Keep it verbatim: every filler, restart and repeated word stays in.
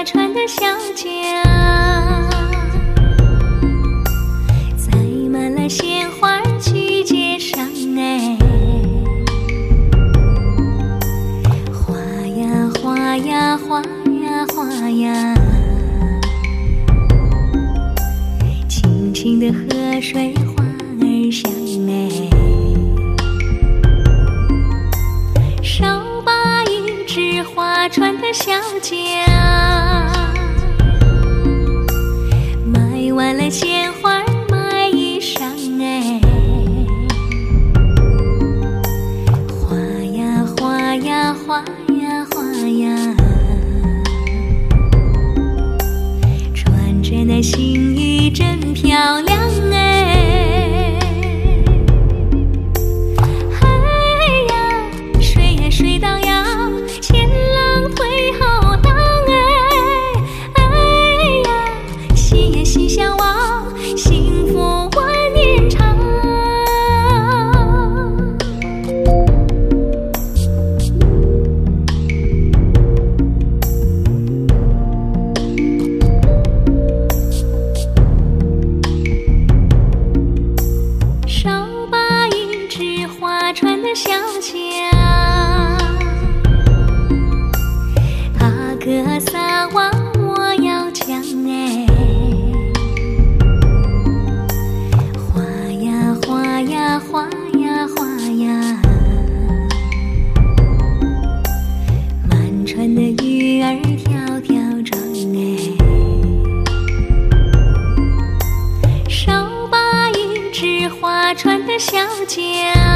划船的小桨，载满了鲜花去街上哎，划呀划呀划呀划呀，清清的河水花儿香哎，少把一只划船的小桨，买完了鲜花买衣裳哎，划呀划呀划呀划呀，穿着那新衣真漂亮哎，哎呀水呀水荡呀，前浪推后浪哎，哎呀喜呀喜相望，幸福万年长。少把一只划船的小桨，阿哥撒网我要抢哎，划呀划呀划呀划呀，满船的鱼儿跳跳撞哎，少把一只划船的小桨。